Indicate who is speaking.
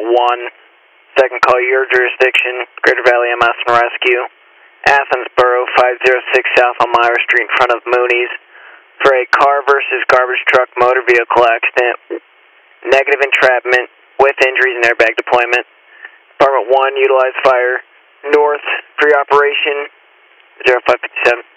Speaker 1: 1, second call, your jurisdiction, Greater Valley MS and Rescue, Athens Borough 506 South Elmira Street in front of Mooney's for a car versus garbage truck motor vehicle accident, negative entrapment with injuries and airbag deployment. Department 1, utilize fire north pre-operation 0557.